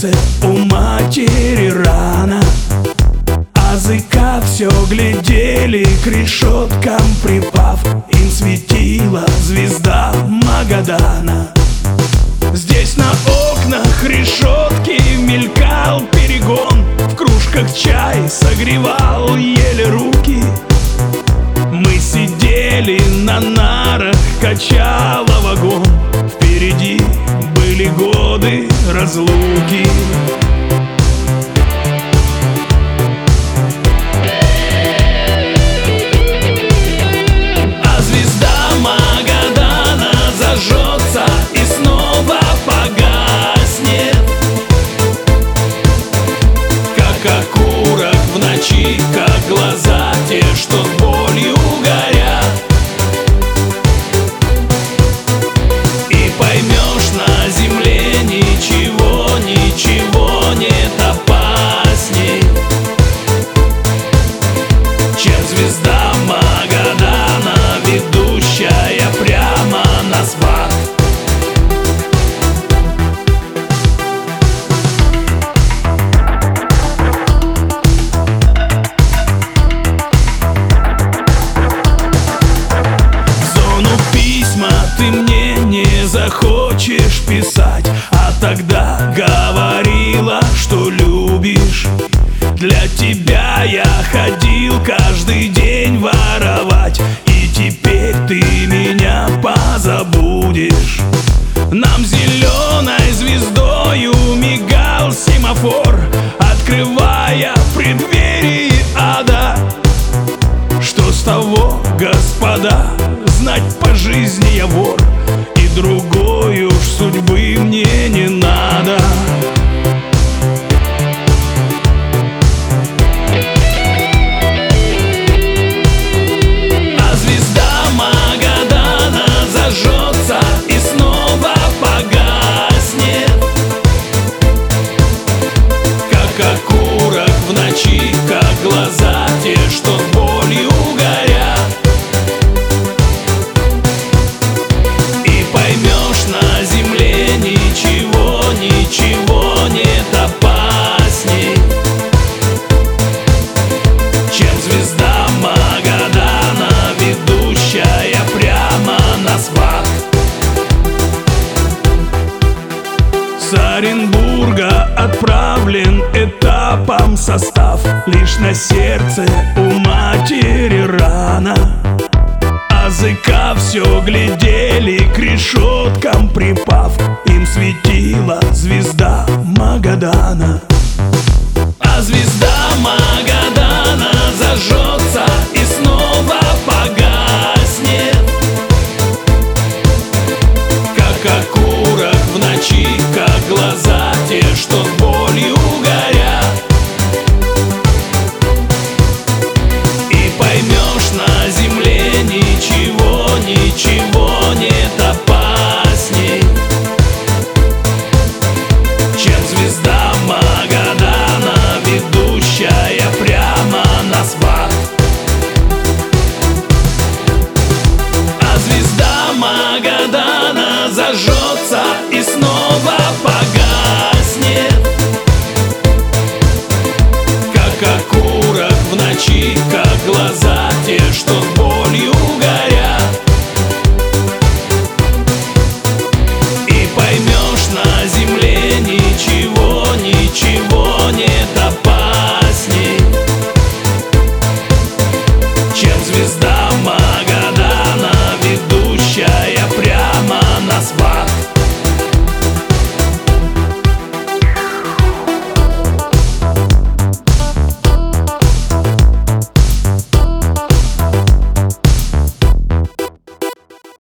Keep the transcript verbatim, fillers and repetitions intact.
сердце у матери рана. Азыка все глядели к решеткам припав, им светила звезда Магадана. Здесь на окнах решетки мелькал перегон, в кружках чай согревал еле руки. Мы сидели на нарах, качало вагон, впереди были годы разлуки. А звезда Магадана зажжется и снова погаснет, как окурок в ночи, как глаза те, что с болью горят. И поймешь, на земле ничего, ничего нет опасней, чем звезда Магадана, ведущая прямо на сват. Ты мне не захочешь писать, а тогда говорила, что любишь. Для тебя я ходил каждый день воровать, и теперь ты меня позабудешь. Нам зеленой звездою мигал семафор, открывая преддверие ада. Что с того, господа, знать по жизни я вор, и другой уж судьбы мне не надо. А звезда Магадана зажжется и снова погаснет, как окурок в ночи, как глаза те, что с болью горят. И поймешь, на земле ничего, ничего нет опасней, чем звезда Магадана, ведущая прямо на сват. С Оренбурга отправлен этапом состав, лишь на сердце у матери рана. Азыка все глядели к решеткам припав, им светила звезда Магадана.